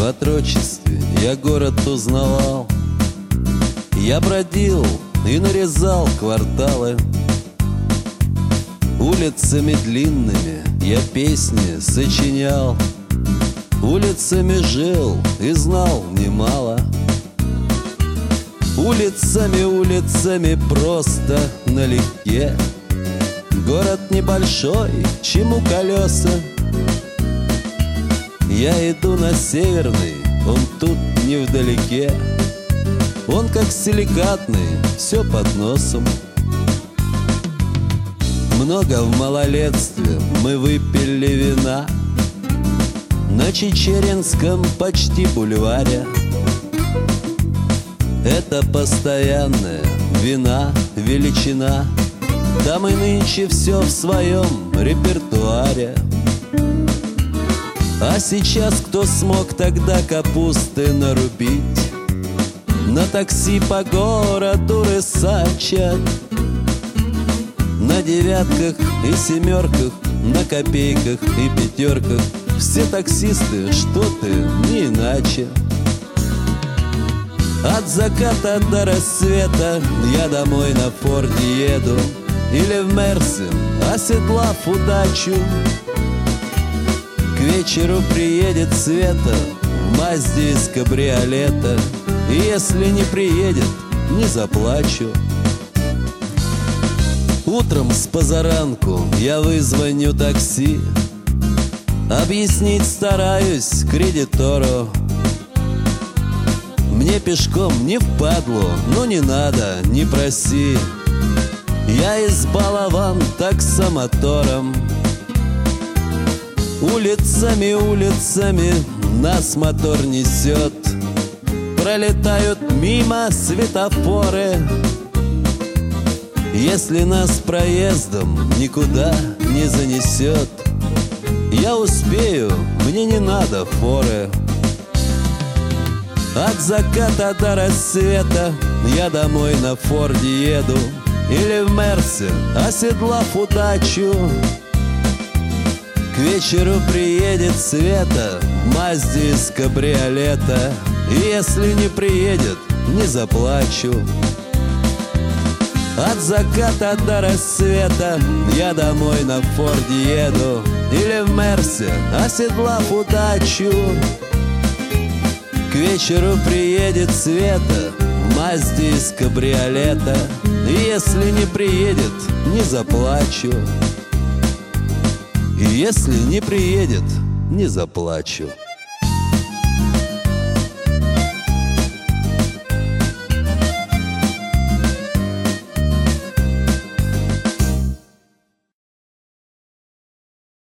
В отрочестве я город узнавал. Я бродил и нарезал кварталы. Улицами длинными я песни сочинял. Улицами жил и знал немало. Улицами, улицами просто налегке. Город небольшой, чему колеса? Я иду на Северный, он тут невдалеке. Он как силикатный, все под носом. Много в малолетстве мы выпили вина на Чичеринском почти бульваре. Это постоянная вина, величина. Там и нынче все в своем репертуаре. А сейчас кто смог тогда капусты нарубить? На такси по городу рысачат. На девятках и семерках, на копейках и пятерках. Все таксисты что-то не иначе. От заката до рассвета я домой на Форде еду. Или в Мерсе, оседлав удачу. К вечеру приедет Света в Мазде из кабриолета. И если не приедет, не заплачу. Утром с позаранку я вызвоню такси. Объяснить стараюсь кредитору. Мне пешком не впадло, но не надо, не проси. Я избалован таксомотором. Улицами, улицами нас мотор несет. Пролетают мимо светофоры. Если нас проездом никуда не занесет, я успею, мне не надо форы. От заката до рассвета я домой на Форде еду. Или в Мерсе, оседлав удачу. К вечеру приедет Света в Мазде из кабриолета. И если не приедет, не заплачу. От заката до рассвета я домой на Форде еду. Или в Мерсе, оседлав удачу. К вечеру приедет Света в Мазде из кабриолета. И если не приедет, не заплачу. И если не приедет, не заплачу.